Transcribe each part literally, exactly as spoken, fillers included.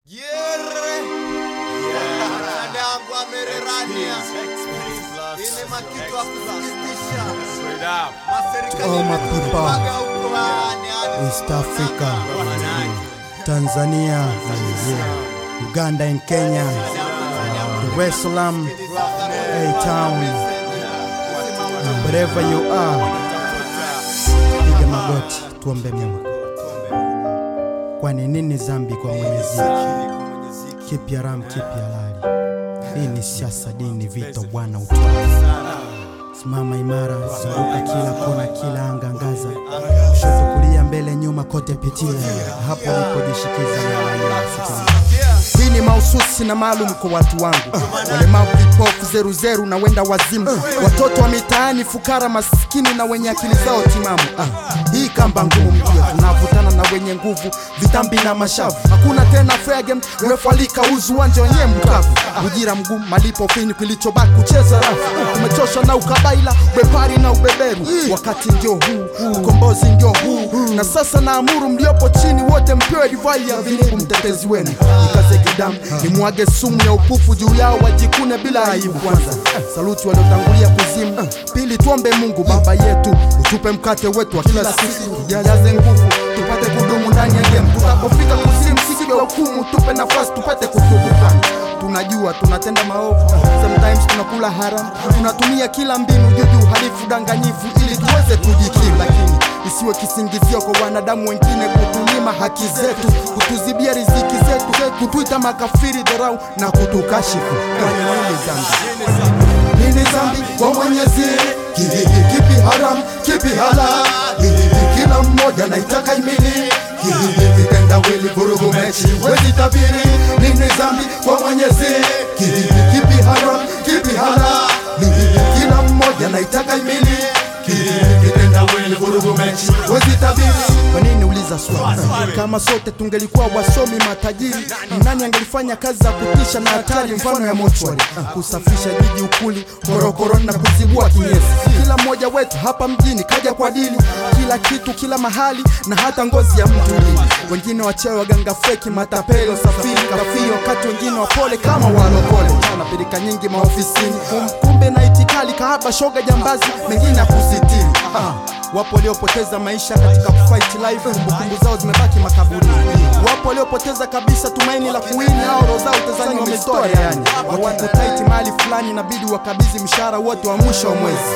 Yere Chandangu amererania ile makitu ya kusikitisha. To all my people, East Africa, Tanzania, Uganda and Kenya, Dar es Salaam, A-Town, wherever you are, piga magoti tuombe Mungu. Kwani nini zambi kwa Mwenyezi? Kipi haram, kipi halali? Hii ni siasa, dini, vita, Bwana utawala. Simama imara, zunguka kila kona, kila anga, angaza. Kushoto, kulia, mbele, nyuma, kote pitia. Hapo ulipojishikiza na wala. Hii ni mahususi na maalum kwa watu wangu, walemavu, vipofu, zeru zeru na wenda wazimu, watoto wa mitaani, fukara, maskini na wenye akili zao timamu. ah. Hii kamba ngumu mpia, tunavutana na wenye nguvu, vitambi na mashavu. Hakuna tena fair game, refalika uzu wanje wenye mkavu. Ujira mgumu, malipo fini, kilichobaki kucheza rafu. Tumechoshwa na ukabaila, bepari na ubeberu. Wakati ndio huu, ukombozi ndio huu, na sasa naamuru mliopo chini wote mpewe divai ya vinibu mtetezi wenu. Nikaze kidamu, ni muage sumu ya upufu juu yao, wajikune bila aibu. Kwanza saluti waliotangulia kuzimu, pili tuombe Mungu Baba yetu, utupe mkate wetu wa kila siku, jaze nguvu tupate kudumu ndani ya game. Tutapofika kuzimu sisi wa hukumu, tupe nafasi tupate kutubu. Tunajua tunatenda maovu, sometimes tunakula haram, tunatumia kila mbinu juju, halifu, danganyifu ili tuweze kujikimu, lakini isiwe kisingizio kwa wanadamu wengine kutunyima haki zetu, kutuzibia riziki zetu, kutuita makafiri, dharau na kutukashifu. Nini zambi? Nini zambi kwa Mwenyezi? Kipi haram, kipi halali? Kila mmoja naitaka imili, kitenda wili vurugu mechi wezi tabiri. Nini zambi kwa Mwenyezi? Kipi haram, kipi halali? Kila mmoja naitaka imili, kitenda wili vurugu mechi wezi tabiri. Kwa nini uliza swali? Kama sote tungelikuwa wasomi matajiri, nani angelifanya kazi za kutisha na hatari mfano ya mochwari, kusafisha jiji, ukuli, korokoroni na kuzibua kinyesi? Kila mmoja wetu hapa mjini kaja kwa dili, kila kitu kila mahali na hata ngozi ya mtu. Wengine wachawi, waganga feki, matapelo, safiri, kafiri, wakati wengine wapole kama walokole. Na pirika nyingi maofisini, kumbe na itikali, kahaba, shoga, jambazi, mengine akusitiri. ah. Wapo waliopoteza maisha katika kufight life, kumbukumbu zao zimebaki makaburi. Wapo waliopoteza kabisa tumaini la kuwini, hao roho zao tazani wamezitoa yani. Watu tight mali fulani inabidi wakabizi mshahara wote wa mwisho wa mwezi.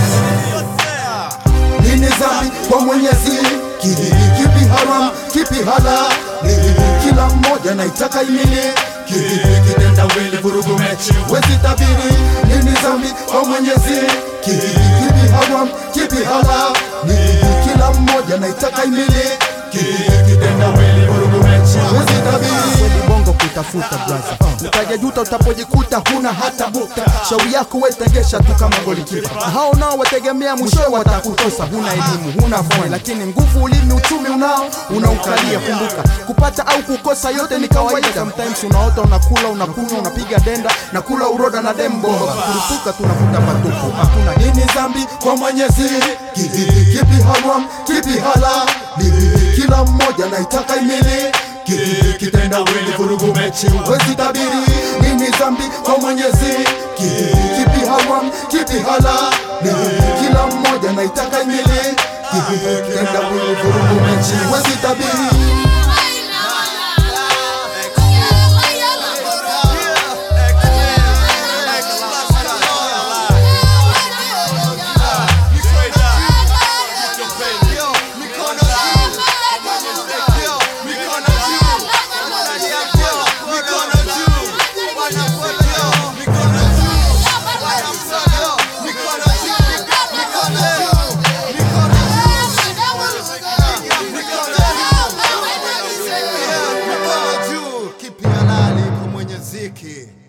Nini zambi kwa Mwenyezi? Kipi haram, kipi halali? Kila mmoja naitaka imili, kitenda wili vurugu mechi wezi tabiri. Nini zambi kwa Mwenyezi? Kipi haram, kipi halali? Kila mmoja naitaka imili, kitenda wili vurugu mechi wezi tabiri. Bongo kutafuta braza, utajajuta utapojikuta huna hata bukta. Shauri yako wetegesha tu kama golikipa, hao nao wategemea mwisho watakutosa. Huna elimu, huna foni, lakini nguvu, ulimi, uchumi unao, unaukalia. Kumbuka kupata au kukosa yote ni kawaida. Sometimes unaota, unakula, unakunywa, unapiga denda na kula uroda na dembo, kurupuka tunafuta matupu. Hakuna nini zambi kwa Mwenyezi? Kipi haram, kipi halali? Kila mmoja naitaka imili, kitenda wili vurugu mechi wezi tabiri. Nini zambi kwa Mwenyezi? Kipi haram, kipi halali? Kila mmoja naitaka imili, kitenda wili vurugu mechi wezi tabiri. Kipi halali kwa Mwenyezi?